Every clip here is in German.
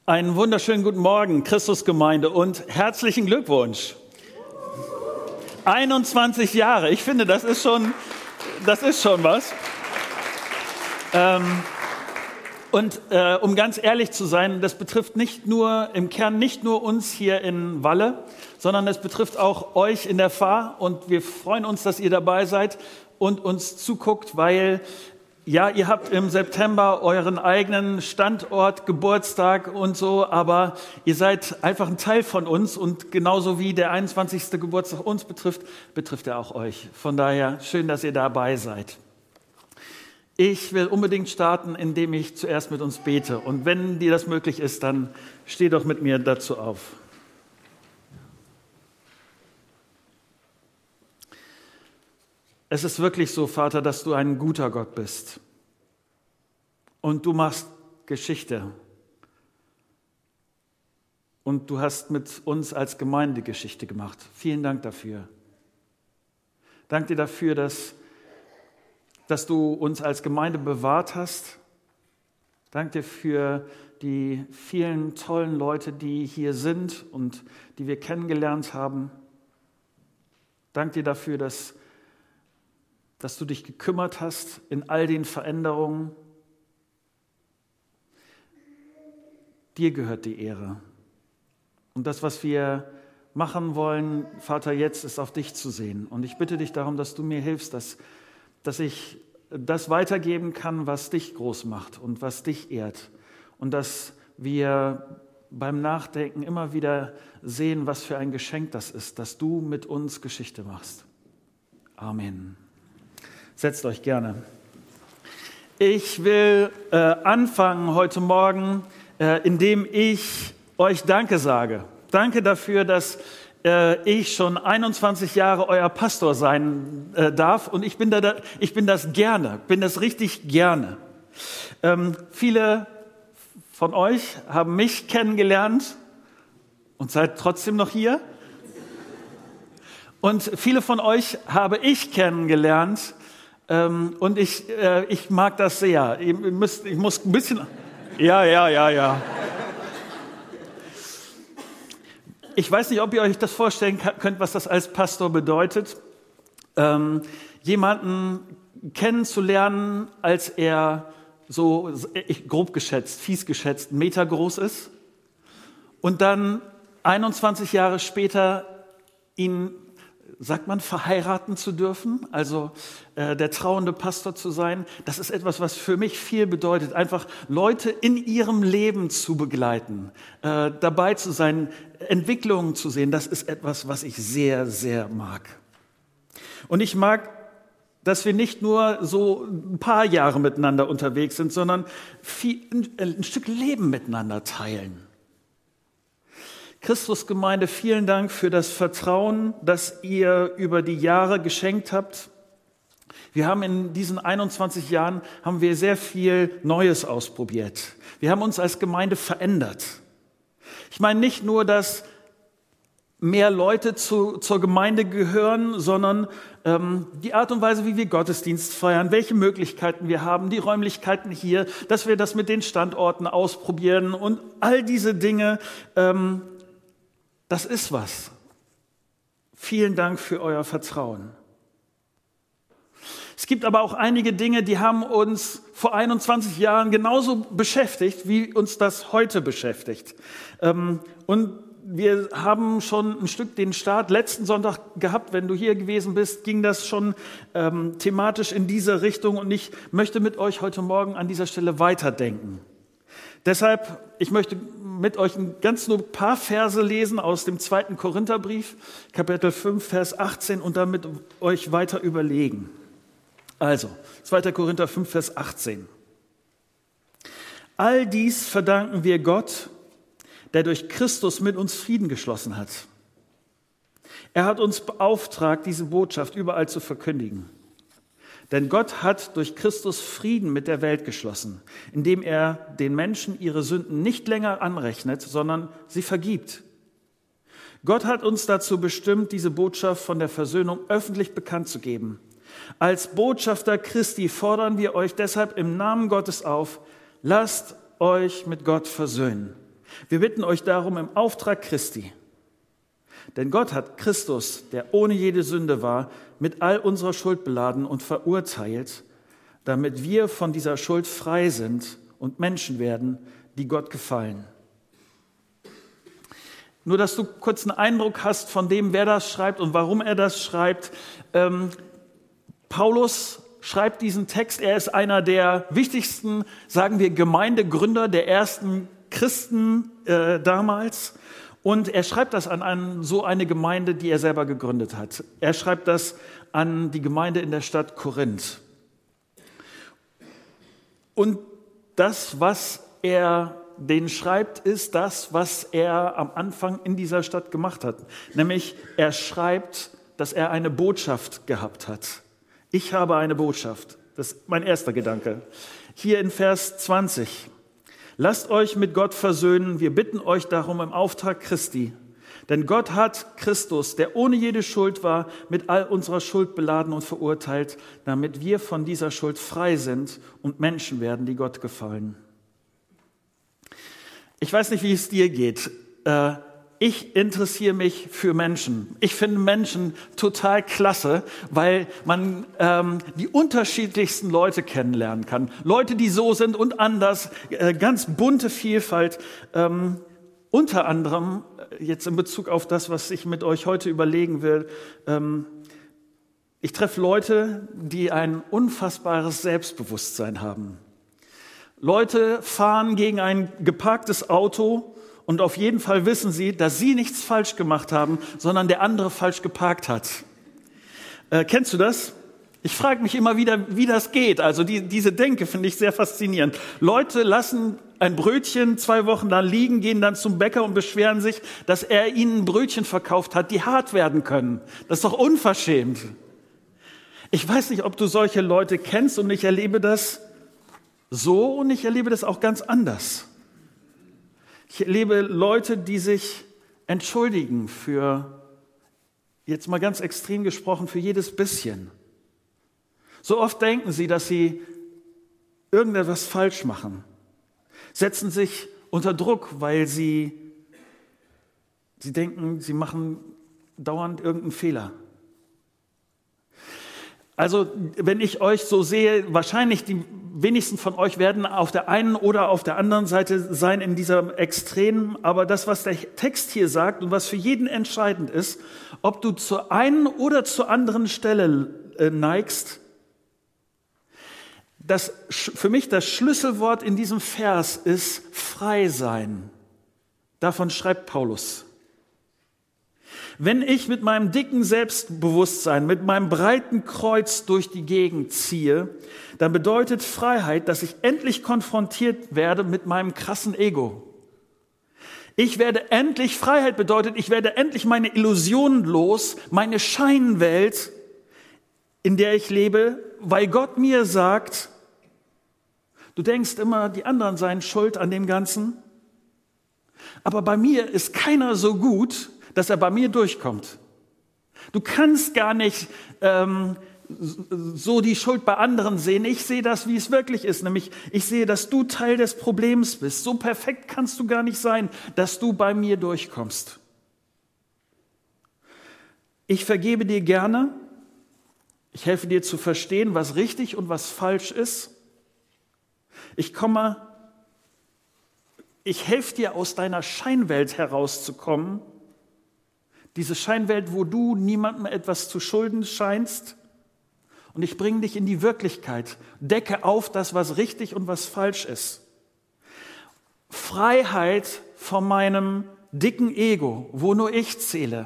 Einen wunderschönen guten Morgen, Christusgemeinde, und herzlichen Glückwunsch. 21 Jahre, ich finde, das ist schon was. Um ganz ehrlich zu sein, das betrifft im Kern nicht nur uns hier in Walle, sondern es betrifft auch euch in der Fahr. Und wir freuen uns, dass ihr dabei seid und uns zuguckt, weil ja, ihr habt im September euren eigenen Standort, Geburtstag und so, aber ihr seid einfach ein Teil von uns und genauso wie der 21. Geburtstag uns betrifft, betrifft er auch euch. Von daher schön, dass ihr dabei seid. Ich will unbedingt starten, indem ich zuerst mit uns bete. Und wenn dir das möglich ist, dann steh doch mit mir dazu auf. Es ist wirklich so, Vater, dass du ein guter Gott bist. Und du machst Geschichte. Und du hast mit uns als Gemeinde Geschichte gemacht. Vielen Dank dafür. Dank dir dafür, dass du uns als Gemeinde bewahrt hast. Dank dir für die vielen tollen Leute, die hier sind und die wir kennengelernt haben. Dank dir dafür, dass du dich gekümmert hast in all den Veränderungen. Dir gehört die Ehre. Und das, was wir machen wollen, Vater, jetzt ist auf dich zu sehen. Und ich bitte dich darum, dass du mir hilfst, dass ich das weitergeben kann, was dich groß macht und was dich ehrt. Und dass wir beim Nachdenken immer wieder sehen, was für ein Geschenk das ist, dass du mit uns Geschichte machst. Amen. Setzt euch gerne. Ich will anfangen heute Morgen, indem ich euch Danke sage. Danke dafür, dass ich schon 21 Jahre euer Pastor sein darf. Und ich bin das gerne, bin das richtig gerne. Viele von euch haben mich kennengelernt und seid trotzdem noch hier. Und viele von euch habe ich kennengelernt. Und ich mag das sehr. Ich muss ein bisschen... Ja. Ich weiß nicht, ob ihr euch das vorstellen könnt, was das als Pastor bedeutet. Jemanden kennenzulernen, als er so, grob geschätzt, fies geschätzt, 1 Meter groß ist. Und dann 21 Jahre später ihn, sagt man, verheiraten zu dürfen, also der trauende Pastor zu sein, das ist etwas, was für mich viel bedeutet, einfach Leute in ihrem Leben zu begleiten, dabei zu sein, Entwicklungen zu sehen, das ist etwas, was ich sehr, sehr mag. Und ich mag, dass wir nicht nur so ein paar Jahre miteinander unterwegs sind, sondern ein Stück Leben miteinander teilen. Christusgemeinde, vielen Dank für das Vertrauen, das ihr über die Jahre geschenkt habt. Wir haben in diesen 21 Jahren sehr viel Neues ausprobiert. Wir haben uns als Gemeinde verändert. Ich meine nicht nur, dass mehr Leute zur Gemeinde gehören, sondern die Art und Weise, wie wir Gottesdienst feiern, welche Möglichkeiten wir haben, die Räumlichkeiten hier, dass wir das mit den Standorten ausprobieren und all diese Dinge. Das ist was. Vielen Dank für euer Vertrauen. Es gibt aber auch einige Dinge, die haben uns vor 21 Jahren genauso beschäftigt, wie uns das heute beschäftigt. Und wir haben schon ein Stück den Start letzten Sonntag gehabt. Wenn du hier gewesen bist, ging das schon thematisch in diese Richtung. Und ich möchte mit euch heute Morgen an dieser Stelle weiterdenken. Deshalb, ich möchte mit euch nur ein paar Verse lesen aus dem 2. Korintherbrief, Kapitel 5, Vers 18 und dann mit euch weiter überlegen. Also, 2. Korinther 5, Vers 18. All dies verdanken wir Gott, der durch Christus mit uns Frieden geschlossen hat. Er hat uns beauftragt, diese Botschaft überall zu verkündigen. Denn Gott hat durch Christus Frieden mit der Welt geschlossen, indem er den Menschen ihre Sünden nicht länger anrechnet, sondern sie vergibt. Gott hat uns dazu bestimmt, diese Botschaft von der Versöhnung öffentlich bekannt zu geben. Als Botschafter Christi fordern wir euch deshalb im Namen Gottes auf, lasst euch mit Gott versöhnen. Wir bitten euch darum im Auftrag Christi, denn Gott hat Christus, der ohne jede Sünde war, mit all unserer Schuld beladen und verurteilt, damit wir von dieser Schuld frei sind und Menschen werden, die Gott gefallen. Nur, dass du kurz einen Eindruck hast von dem, wer das schreibt und warum er das schreibt. Paulus schreibt diesen Text. Er ist einer der wichtigsten, sagen wir, Gemeindegründer der ersten Christen damals. Und er schreibt das an so eine Gemeinde, die er selber gegründet hat. Er schreibt das an die Gemeinde in der Stadt Korinth. Und das, was er denen schreibt, ist das, was er am Anfang in dieser Stadt gemacht hat. Nämlich, er schreibt, dass er eine Botschaft gehabt hat. Ich habe eine Botschaft. Das ist mein erster Gedanke. Hier in Vers 20. Lasst euch mit Gott versöhnen. Wir bitten euch darum im Auftrag Christi. Denn Gott hat Christus, der ohne jede Schuld war, mit all unserer Schuld beladen und verurteilt, damit wir von dieser Schuld frei sind und Menschen werden, die Gott gefallen. Ich weiß nicht, wie es dir geht. Ich interessiere mich für Menschen. Ich finde Menschen total klasse, weil man die unterschiedlichsten Leute kennenlernen kann. Leute, die so sind und anders, ganz bunte Vielfalt. Unter anderem, jetzt in Bezug auf das, was ich mit euch heute überlegen will, ich treffe Leute, die ein unfassbares Selbstbewusstsein haben. Leute fahren gegen ein geparktes Auto und auf jeden Fall wissen sie, dass sie nichts falsch gemacht haben, sondern der andere falsch geparkt hat. Kennst du das? Ich frage mich immer wieder, wie das geht. Also diese Denke finde ich sehr faszinierend. Leute lassen ein Brötchen 2 Wochen lang liegen, gehen dann zum Bäcker und beschweren sich, dass er ihnen Brötchen verkauft hat, die hart werden können. Das ist doch unverschämt. Ich weiß nicht, ob du solche Leute kennst, und ich erlebe das so und ich erlebe das auch ganz anders. Ich erlebe Leute, die sich entschuldigen für, jetzt mal ganz extrem gesprochen, für jedes bisschen. So oft denken sie, dass sie irgendetwas falsch machen, setzen sich unter Druck, weil sie denken, sie machen dauernd irgendeinen Fehler. Also, wenn ich euch so sehe, wahrscheinlich die wenigsten von euch werden auf der einen oder auf der anderen Seite sein in dieser Extremen. Aber das, was der Text hier sagt und was für jeden entscheidend ist, ob du zur einen oder zur anderen Stelle neigst, für mich das Schlüsselwort in diesem Vers ist frei sein. Davon schreibt Paulus. Wenn ich mit meinem dicken Selbstbewusstsein, mit meinem breiten Kreuz durch die Gegend ziehe, dann bedeutet Freiheit, dass ich endlich konfrontiert werde mit meinem krassen Ego. Freiheit bedeutet, ich werde endlich meine Illusionen los, meine Scheinwelt, in der ich lebe, weil Gott mir sagt, du denkst immer, die anderen seien schuld an dem Ganzen, aber bei mir ist keiner so gut, dass er bei mir durchkommt. Du kannst gar nicht so die Schuld bei anderen sehen. Ich sehe das, wie es wirklich ist. Nämlich, ich sehe, dass du Teil des Problems bist. So perfekt kannst du gar nicht sein, dass du bei mir durchkommst. Ich vergebe dir gerne. Ich helfe dir zu verstehen, was richtig und was falsch ist. Ich helfe dir, aus deiner Scheinwelt herauszukommen. Diese Scheinwelt, wo du niemandem etwas zu schulden scheinst. Und ich bringe dich in die Wirklichkeit. Decke auf das, was richtig und was falsch ist. Freiheit von meinem dicken Ego, wo nur ich zähle.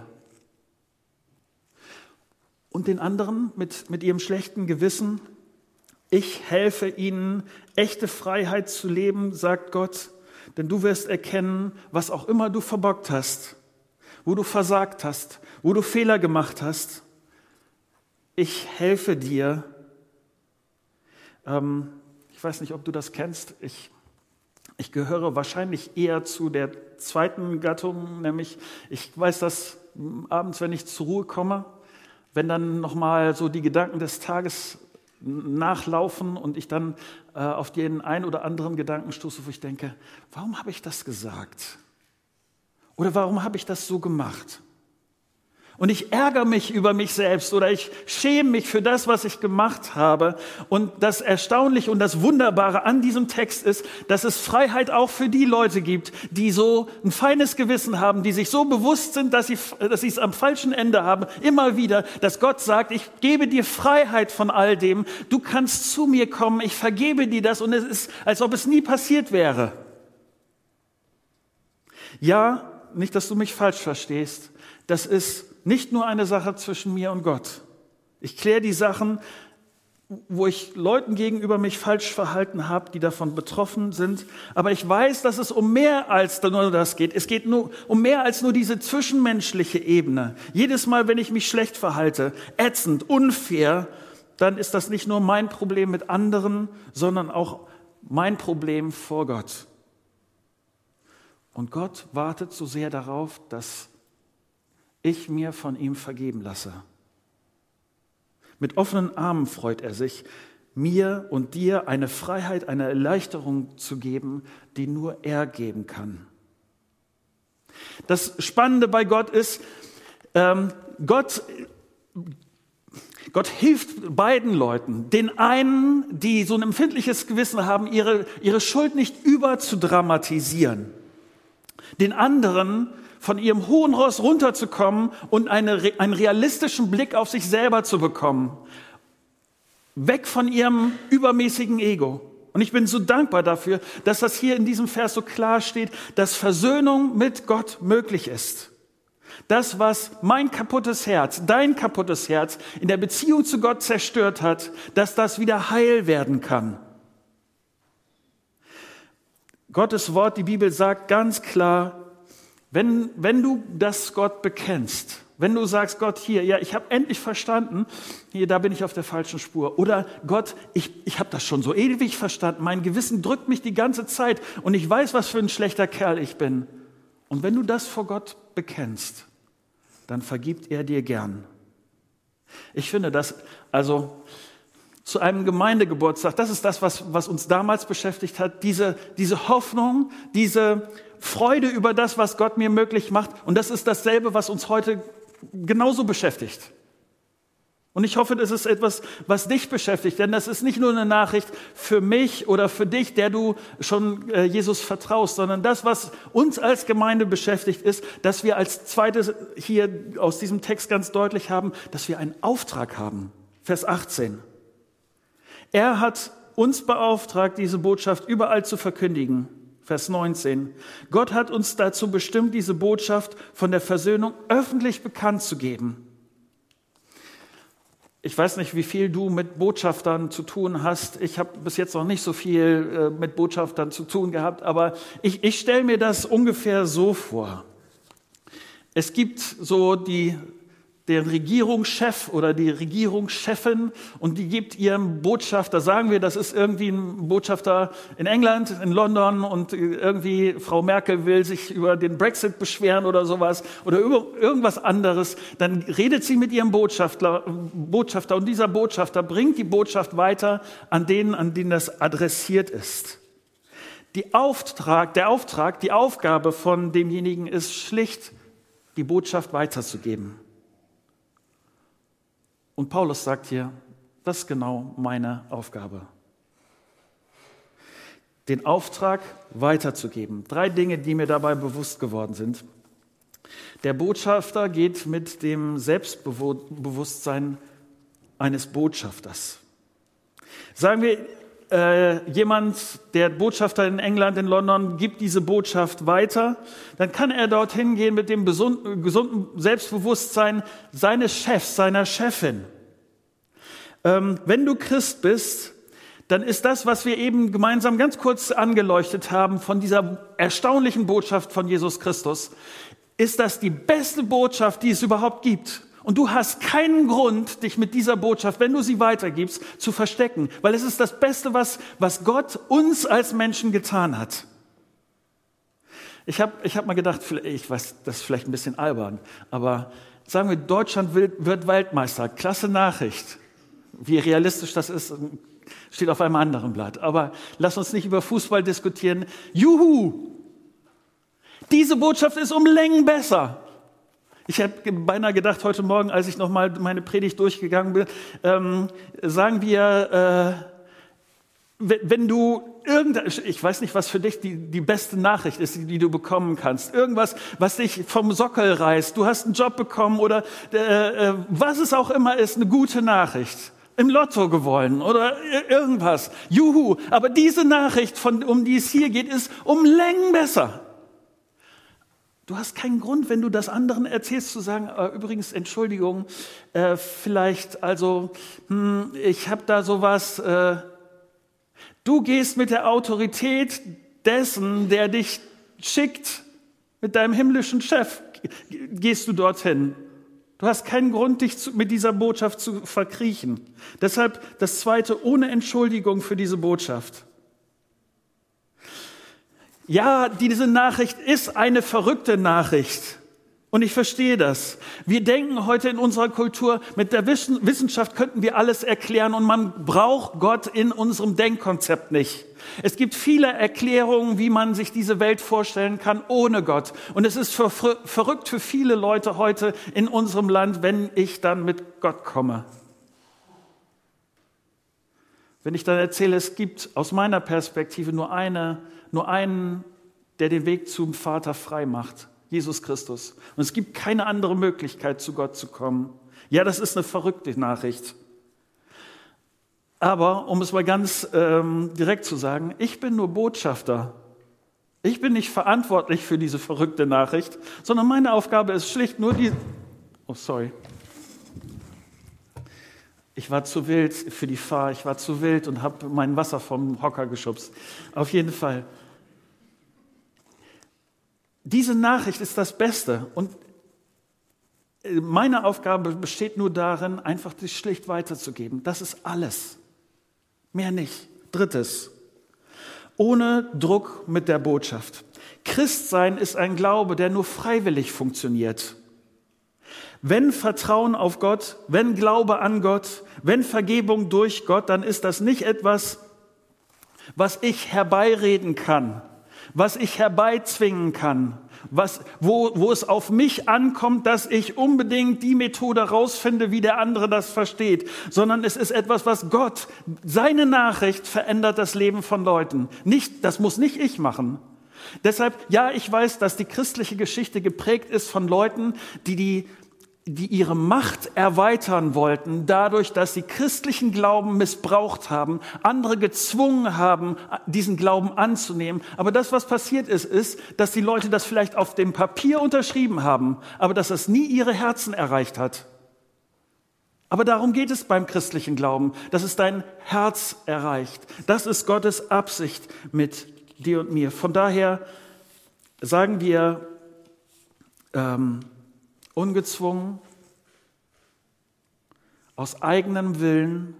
Und den anderen mit ihrem schlechten Gewissen. Ich helfe ihnen, echte Freiheit zu leben, sagt Gott. Denn du wirst erkennen, was auch immer du verbockt hast, wo du versagt hast, wo du Fehler gemacht hast. Ich helfe dir. Ich weiß nicht, ob du das kennst. Ich gehöre wahrscheinlich eher zu der zweiten Gattung, nämlich ich weiß das abends, wenn ich zur Ruhe komme, wenn dann nochmal so die Gedanken des Tages nachlaufen und ich dann auf den einen oder anderen Gedanken stoße, wo ich denke, warum habe ich das gesagt? Oder warum habe ich das so gemacht? Und ich ärgere mich über mich selbst oder ich schäme mich für das, was ich gemacht habe. Und das Erstaunliche und das Wunderbare an diesem Text ist, dass es Freiheit auch für die Leute gibt, die so ein feines Gewissen haben, die sich so bewusst sind, dass sie es am falschen Ende haben. Immer wieder, dass Gott sagt, ich gebe dir Freiheit von all dem. Du kannst zu mir kommen, ich vergebe dir das und es ist, als ob es nie passiert wäre. Ja, nicht, dass du mich falsch verstehst. Das ist nicht nur eine Sache zwischen mir und Gott. Ich kläre die Sachen, wo ich Leuten gegenüber mich falsch verhalten habe, die davon betroffen sind. Aber ich weiß, dass es um mehr als nur das geht. Es geht nur um mehr als nur diese zwischenmenschliche Ebene. Jedes Mal, wenn ich mich schlecht verhalte, ätzend, unfair, dann ist das nicht nur mein Problem mit anderen, sondern auch mein Problem vor Gott. Und Gott wartet so sehr darauf, dass ich mir von ihm vergeben lasse. Mit offenen Armen freut er sich, mir und dir eine Freiheit, eine Erleichterung zu geben, die nur er geben kann. Das Spannende bei Gott ist, Gott hilft beiden Leuten. Den einen, die so ein empfindliches Gewissen haben, ihre Schuld nicht überzudramatisieren. Den anderen, von ihrem hohen Ross runterzukommen und einen realistischen Blick auf sich selber zu bekommen. Weg von ihrem übermäßigen Ego. Und ich bin so dankbar dafür, dass das hier in diesem Vers so klar steht, dass Versöhnung mit Gott möglich ist. Das, was mein kaputtes Herz, dein kaputtes Herz in der Beziehung zu Gott zerstört hat, dass das wieder heil werden kann. Gottes Wort, die Bibel sagt ganz klar, wenn du das Gott bekennst, wenn du sagst, Gott, hier, ja, ich habe endlich verstanden, hier, da bin ich auf der falschen Spur. Oder Gott, ich habe das schon so ewig verstanden, mein Gewissen drückt mich die ganze Zeit und ich weiß, was für ein schlechter Kerl ich bin. Und wenn du das vor Gott bekennst, dann vergibt er dir gern. Ich finde das, also zu einem Gemeindegeburtstag, das ist das, was uns damals beschäftigt hat, diese Hoffnung, diese Freude über das, was Gott mir möglich macht. Und das ist dasselbe, was uns heute genauso beschäftigt. Und ich hoffe, das ist etwas, was dich beschäftigt, denn das ist nicht nur eine Nachricht für mich oder für dich, der du schon Jesus vertraust, sondern das, was uns als Gemeinde beschäftigt, ist, dass wir als zweites hier aus diesem Text ganz deutlich haben, dass wir einen Auftrag haben. Vers 18. Er hat uns beauftragt, diese Botschaft überall zu verkündigen. Vers 19. Gott hat uns dazu bestimmt, diese Botschaft von der Versöhnung öffentlich bekannt zu geben. Ich weiß nicht, wie viel du mit Botschaftern zu tun hast. Ich habe bis jetzt noch nicht so viel mit Botschaftern zu tun gehabt, aber ich stelle mir das ungefähr so vor. Es gibt so den Regierungschef oder die Regierungschefin und die gibt ihrem Botschafter, sagen wir, das ist irgendwie ein Botschafter in England, in London und irgendwie Frau Merkel will sich über den Brexit beschweren oder sowas oder über irgendwas anderes, dann redet sie mit ihrem Botschafter und dieser Botschafter bringt die Botschaft weiter an denen das adressiert ist. Die Aufgabe von demjenigen ist schlicht, die Botschaft weiterzugeben. Und Paulus sagt hier, das ist genau meine Aufgabe. Den Auftrag weiterzugeben. 3 Dinge, die mir dabei bewusst geworden sind. Der Botschafter geht mit dem Selbstbewusstsein eines Botschafters. Sagen wir, jemand, der Botschafter in England, in London, gibt diese Botschaft weiter, dann kann er dorthin gehen mit dem gesunden Selbstbewusstsein seines Chefs, seiner Chefin. Wenn du Christ bist, dann ist das, was wir eben gemeinsam ganz kurz angeleuchtet haben von dieser erstaunlichen Botschaft von Jesus Christus, ist das die beste Botschaft, die es überhaupt gibt. Und du hast keinen Grund, dich mit dieser Botschaft, wenn du sie weitergibst, zu verstecken. Weil es ist das Beste, was Gott uns als Menschen getan hat. Ich hab mal gedacht, ich weiß, das ist vielleicht ein bisschen albern, aber sagen wir, Deutschland wird Weltmeister. Klasse Nachricht. Wie realistisch das ist, steht auf einem anderen Blatt. Aber lass uns nicht über Fußball diskutieren. Juhu! Diese Botschaft ist um Längen besser. Ich habe beinahe gedacht, heute Morgen, als ich nochmal meine Predigt durchgegangen bin, sagen wir, wenn du ich weiß nicht, was für dich die beste Nachricht ist, die du bekommen kannst. Irgendwas, was dich vom Sockel reißt. Du hast einen Job bekommen oder was es auch immer ist, eine gute Nachricht. Im Lotto gewonnen oder irgendwas. Juhu! Aber diese Nachricht, um die es hier geht, ist um Längen besser. Du hast keinen Grund, wenn du das anderen erzählst, zu sagen, übrigens, Entschuldigung, vielleicht, also, ich habe da sowas. Du gehst mit der Autorität dessen, der dich schickt, mit deinem himmlischen Chef, gehst du dorthin. Du hast keinen Grund, dich mit dieser Botschaft zu verkriechen. Deshalb das Zweite, ohne Entschuldigung für diese Botschaft. Ja, diese Nachricht ist eine verrückte Nachricht. Und ich verstehe das. Wir denken heute in unserer Kultur, mit der Wissenschaft könnten wir alles erklären und man braucht Gott in unserem Denkkonzept nicht. Es gibt viele Erklärungen, wie man sich diese Welt vorstellen kann ohne Gott. Und es ist verrückt für viele Leute heute in unserem Land, wenn ich dann mit Gott komme. Wenn ich dann erzähle, es gibt aus meiner Perspektive nur einen, der den Weg zum Vater frei macht. Jesus Christus. Und es gibt keine andere Möglichkeit, zu Gott zu kommen. Ja, das ist eine verrückte Nachricht. Aber, um es mal ganz direkt zu sagen, ich bin nur Botschafter. Ich bin nicht verantwortlich für diese verrückte Nachricht, sondern meine Aufgabe ist schlicht nur die... Oh, sorry. Ich war zu wild für die Fahr, ich war zu wild und habe mein Wasser vom Hocker geschubst. Auf jeden Fall. Diese Nachricht ist das Beste und meine Aufgabe besteht nur darin, einfach das schlicht weiterzugeben. Das ist alles. Mehr nicht. Drittes. Ohne Druck mit der Botschaft. Christsein ist ein Glaube, der nur freiwillig funktioniert. Wenn Vertrauen auf Gott, wenn Glaube an Gott, wenn Vergebung durch Gott, dann ist das nicht etwas, was ich herbeireden kann, was ich herbeizwingen kann, wo es auf mich ankommt, dass ich unbedingt die Methode rausfinde, wie der andere das versteht, sondern es ist etwas, was Gott, seine Nachricht verändert das Leben von Leuten. Das muss nicht ich machen. Deshalb, ja, ich weiß, dass die christliche Geschichte geprägt ist von Leuten, die ihre Macht erweitern wollten, dadurch, dass sie christlichen Glauben missbraucht haben, andere gezwungen haben, diesen Glauben anzunehmen. Aber das, was passiert ist, dass die Leute das vielleicht auf dem Papier unterschrieben haben, aber dass es nie ihre Herzen erreicht hat. Aber darum geht es beim christlichen Glauben, dass es dein Herz erreicht. Das ist Gottes Absicht mit dir und mir. Von daher sagen wir, ungezwungen, aus eigenem Willen.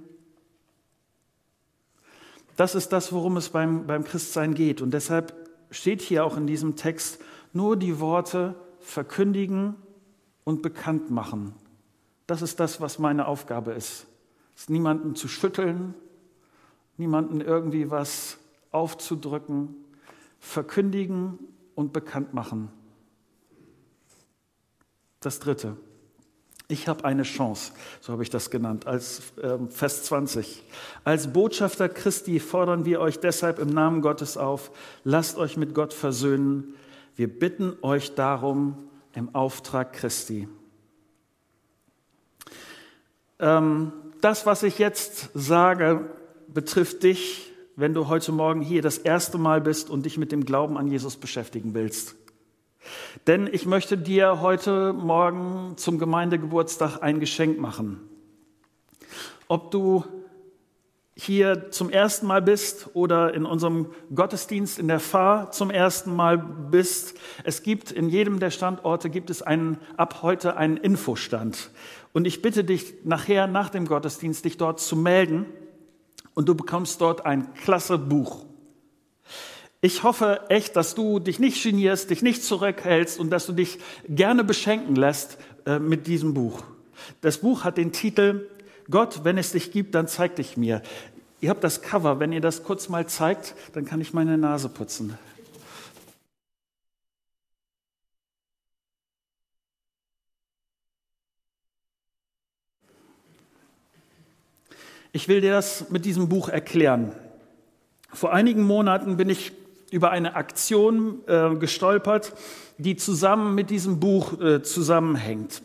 Das ist das, worum es beim Christsein geht. Und deshalb steht hier auch in diesem Text nur die Worte verkündigen und bekannt machen. Das ist das, was meine Aufgabe ist. Es ist niemanden zu schütteln, niemanden irgendwie was aufzudrücken. Verkündigen und bekannt machen. Das Dritte. Ich habe eine Chance, so habe ich das genannt, als Vers 20. Als Botschafter Christi fordern wir euch deshalb im Namen Gottes auf, lasst euch mit Gott versöhnen. Wir bitten euch darum im Auftrag Christi. Das, was ich jetzt sage, betrifft dich, wenn du heute Morgen hier das erste Mal bist und dich mit dem Glauben an Jesus beschäftigen willst. Denn ich möchte dir heute Morgen zum Gemeindegeburtstag ein Geschenk machen. Ob du hier zum ersten Mal bist oder in unserem Gottesdienst in der Fahr zum ersten Mal bist, es gibt in jedem der Standorte ab heute einen Infostand. Und ich bitte dich nachher nach dem Gottesdienst, dich dort zu melden und du bekommst dort ein klasse Buch. Ich hoffe echt, dass du dich nicht genierst, dich nicht zurückhältst und dass du dich gerne beschenken lässt mit diesem Buch. Das Buch hat den Titel Gott, wenn es dich gibt, dann zeig dich mir. Ihr habt das Cover, wenn ihr das kurz mal zeigt, dann kann ich meine Nase putzen. Ich will dir das mit diesem Buch erklären. Vor einigen Monaten bin ich über eine Aktion gestolpert, die zusammen mit diesem Buch zusammenhängt.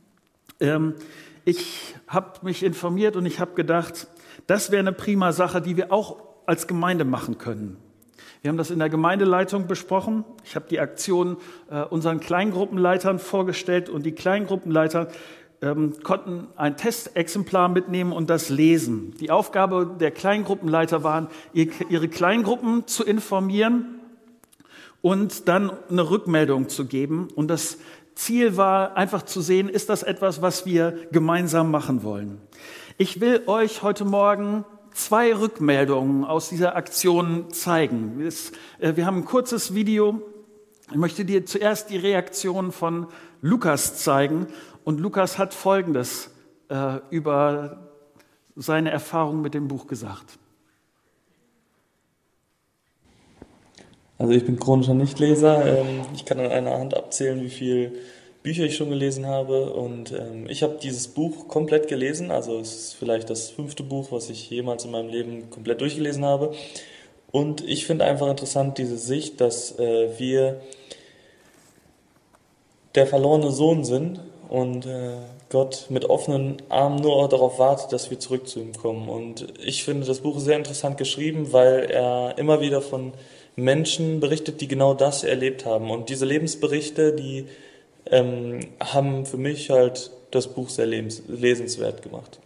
Ich habe mich informiert und ich habe gedacht, das wäre eine prima Sache, die wir auch als Gemeinde machen können. Wir haben das in der Gemeindeleitung besprochen. Ich habe die Aktion unseren Kleingruppenleitern vorgestellt und die Kleingruppenleiter konnten ein Testexemplar mitnehmen und das lesen. Die Aufgabe der Kleingruppenleiter war, ihre Kleingruppen zu informieren und dann eine Rückmeldung zu geben. Und das Ziel war einfach zu sehen, ist das etwas, was wir gemeinsam machen wollen. Ich will euch heute Morgen 2 Rückmeldungen aus dieser Aktion zeigen. Wir haben ein kurzes Video. Ich möchte dir zuerst die Reaktion von Lukas zeigen. Und Lukas hat Folgendes über seine Erfahrung mit dem Buch gesagt. Also ich bin chronischer Nichtleser. Ich kann an einer Hand abzählen, wie viele Bücher ich schon gelesen habe. Und ich habe dieses Buch komplett gelesen. Also es ist vielleicht das 5. Buch, was ich jemals in meinem Leben komplett durchgelesen habe. Und ich finde einfach interessant diese Sicht, dass wir der verlorene Sohn sind. Und Gott mit offenen Armen nur darauf wartet, dass wir zurück zu ihm kommen. Und ich finde das Buch sehr interessant geschrieben, weil er immer wieder von Menschen berichtet, die genau das erlebt haben. Und diese Lebensberichte, die haben für mich halt das Buch sehr lesenswert gemacht.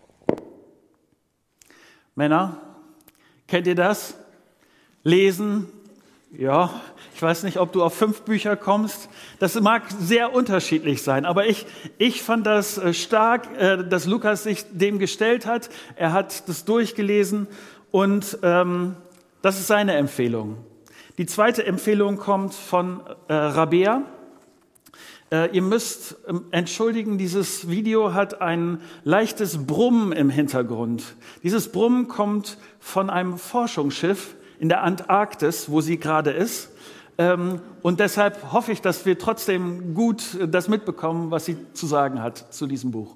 Männer, kennt ihr das? Lesen? Ja, ich weiß nicht, ob du auf 5 Bücher kommst. Das mag sehr unterschiedlich sein, aber ich fand das stark, dass Lukas sich dem gestellt hat. Er hat das durchgelesen und das ist seine Empfehlung. Die zweite Empfehlung kommt von Rabea. Ihr müsst entschuldigen, dieses Video hat ein leichtes Brummen im Hintergrund. Dieses Brummen kommt von einem Forschungsschiff in der Antarktis, wo sie gerade ist. Und deshalb hoffe ich, dass wir trotzdem gut das mitbekommen, was sie zu sagen hat zu diesem Buch.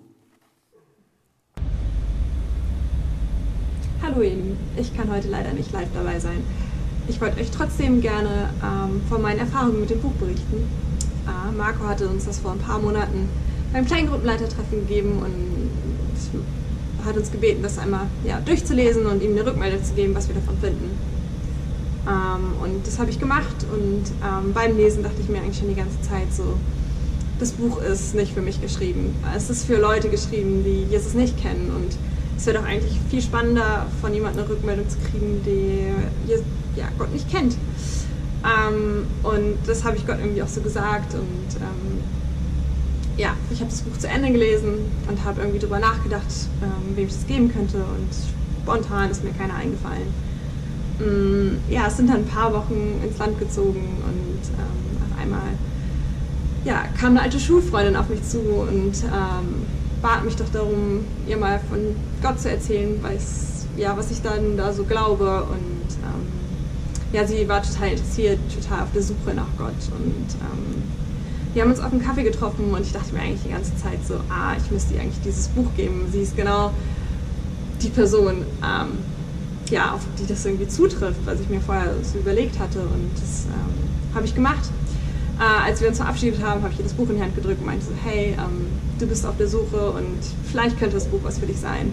Hallo ihr Lieben, ich kann heute leider nicht live dabei sein. Ich wollte euch trotzdem gerne von meinen Erfahrungen mit dem Buch berichten. Marco hatte uns das vor ein paar Monaten beim Kleingruppenleitertreffen gegeben und hat uns gebeten, das einmal durchzulesen und ihm eine Rückmeldung zu geben, was wir davon finden. Und das habe ich gemacht und beim Lesen dachte ich mir eigentlich schon die ganze Zeit so, das Buch ist nicht für mich geschrieben. Es ist für Leute geschrieben, die Jesus nicht kennen und es wäre doch eigentlich viel spannender, von jemandem eine Rückmeldung zu kriegen, der Gott nicht kennt. Und das habe ich Gott irgendwie auch so gesagt und ich habe das Buch zu Ende gelesen und habe irgendwie darüber nachgedacht, wem ich das geben könnte und spontan ist mir keiner eingefallen. Es sind dann ein paar Wochen ins Land gezogen und auf einmal kam eine alte Schulfreundin auf mich zu und bat mich doch darum, ihr mal von Gott zu erzählen, was ich dann da so glaube und sie war total interessiert, total auf der Suche nach Gott und wir haben uns auf einen Kaffee getroffen und ich dachte mir eigentlich die ganze Zeit so, ich müsste ihr eigentlich dieses Buch geben, sie ist genau die Person, auf die das irgendwie zutrifft, was ich mir vorher so überlegt hatte und das habe ich gemacht. Als wir uns verabschiedet haben, habe ich ihr das Buch in die Hand gedrückt und meinte so, hey, du bist auf der Suche und vielleicht könnte das Buch was für dich sein.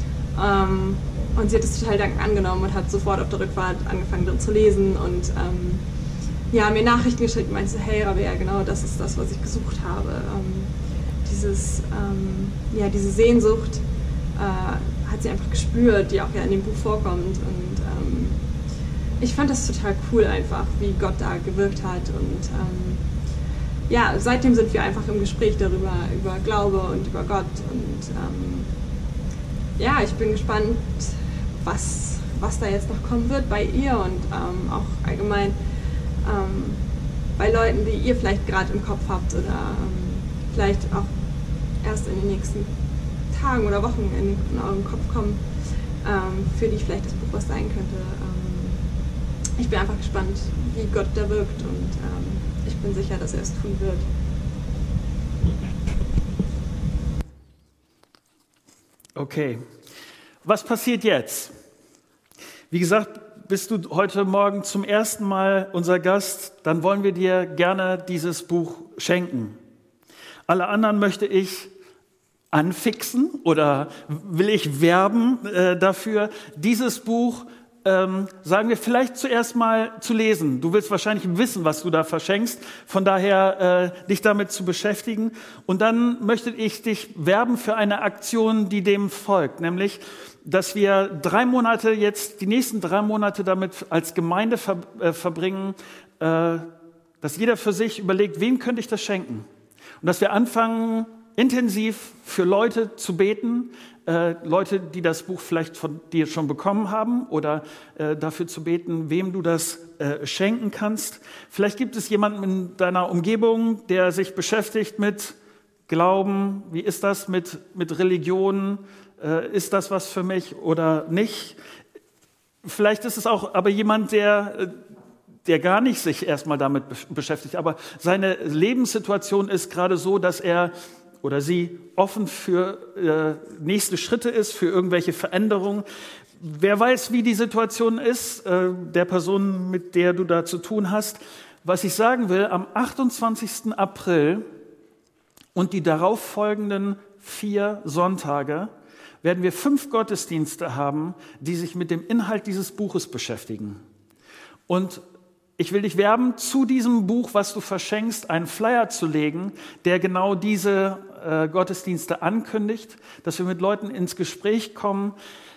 Und sie hat es total dankend angenommen und hat sofort auf der Rückfahrt angefangen drin zu lesen und mir Nachrichten geschickt und meinte so, hey Rabea, genau das ist das, was ich gesucht habe. Diese Sehnsucht hat sie einfach gespürt, die auch in dem Buch vorkommt und ich fand das total cool einfach, wie Gott da gewirkt hat und seitdem sind wir einfach im Gespräch darüber, über Glaube und über Gott und ich bin gespannt, was da jetzt noch kommen wird bei ihr und auch allgemein bei Leuten, die ihr vielleicht gerade im Kopf habt oder vielleicht auch erst in den nächsten Tagen oder Wochen in euren Kopf kommen, für die vielleicht das Buch was sein könnte. Ich bin einfach gespannt, wie Gott da wirkt, und ich bin sicher, dass er es tun wird. Okay, was passiert jetzt? Wie gesagt, bist du heute Morgen zum ersten Mal unser Gast, dann wollen wir dir gerne dieses Buch schenken. Alle anderen möchte ich anfixen oder will ich werben dafür, dieses Buch, sagen wir, vielleicht zuerst mal zu lesen. Du willst wahrscheinlich wissen, was du da verschenkst, von daher dich damit zu beschäftigen. Und dann möchte ich dich werben für eine Aktion, die dem folgt, nämlich, dass wir die nächsten 3 Monate damit als Gemeinde verbringen, dass jeder für sich überlegt, wem könnte ich das schenken? Und dass wir anfangen, intensiv für Leute zu beten, Leute, die das Buch vielleicht von dir schon bekommen haben, oder dafür zu beten, wem du das schenken kannst. Vielleicht gibt es jemanden in deiner Umgebung, der sich beschäftigt mit Glauben. Wie ist das mit Religion? Ist das was für mich oder nicht? Vielleicht ist es auch aber jemand, der gar nicht sich erstmal damit beschäftigt, aber seine Lebenssituation ist gerade so, dass er oder sie offen für nächste Schritte ist, für irgendwelche Veränderungen. Wer weiß, wie die Situation ist, der Person, mit der du da zu tun hast. Was ich sagen will, am 28. April und die darauffolgenden 4 Sonntage werden wir 5 Gottesdienste haben, die sich mit dem Inhalt dieses Buches beschäftigen. Und ich will dich werben, zu diesem Buch, was du verschenkst, einen Flyer zu legen, der genau diese Gottesdienste ankündigt, dass wir mit Leuten ins Gespräch kommen,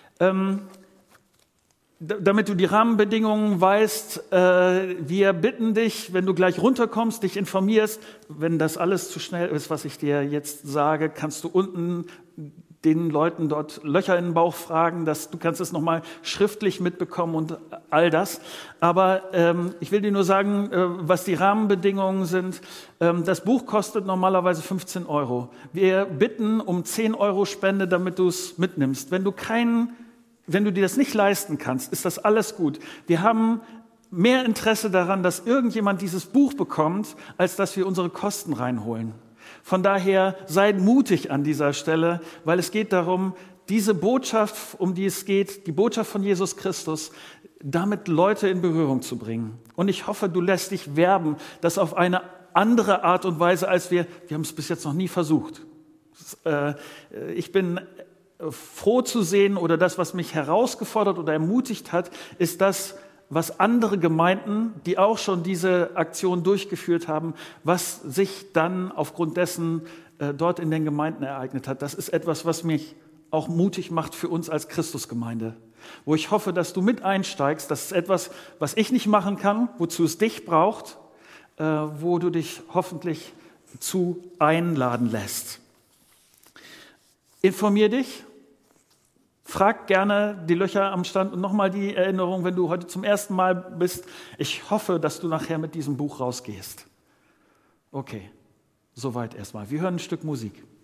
damit du die Rahmenbedingungen weißt. Wir bitten dich, wenn du gleich runterkommst, dich informierst. Wenn das alles zu schnell ist, was ich dir jetzt sage, kannst du unten den Leuten dort Löcher in den Bauch fragen, du kannst es nochmal schriftlich mitbekommen und all das. Aber ich will dir nur sagen, was die Rahmenbedingungen sind. Das Buch kostet normalerweise 15 €. Wir bitten um 10 € Spende, damit du es mitnimmst. Wenn du dir das nicht leisten kannst, ist das alles gut. Wir haben mehr Interesse daran, dass irgendjemand dieses Buch bekommt, als dass wir unsere Kosten reinholen. Von daher sei mutig an dieser Stelle, weil es geht darum, diese Botschaft, um die es geht, die Botschaft von Jesus Christus, damit Leute in Berührung zu bringen. Und ich hoffe, du lässt dich werben, das auf eine andere Art und Weise, als wir haben es bis jetzt noch nie versucht. Ich bin froh zu sehen, oder das, was mich herausgefordert oder ermutigt hat, ist das, was andere Gemeinden, die auch schon diese Aktion durchgeführt haben, was sich dann aufgrund dessen dort in den Gemeinden ereignet hat. Das ist etwas, was mich auch mutig macht für uns als Christusgemeinde, wo ich hoffe, dass du mit einsteigst. Das ist etwas, was ich nicht machen kann, wozu es dich braucht, wo du dich hoffentlich zu einladen lässt. Informier dich. Frag gerne die Löcher am Stand, und nochmal die Erinnerung, wenn du heute zum ersten Mal bist. Ich hoffe, dass du nachher mit diesem Buch rausgehst. Okay, soweit erstmal. Wir hören ein Stück Musik.